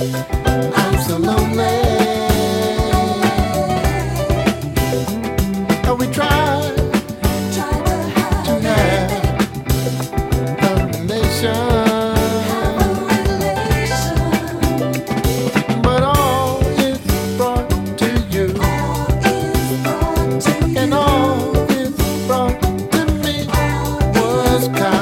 I'm so lonely. We tried to have a relation, but all is brought to you, and all is brought to me was kind.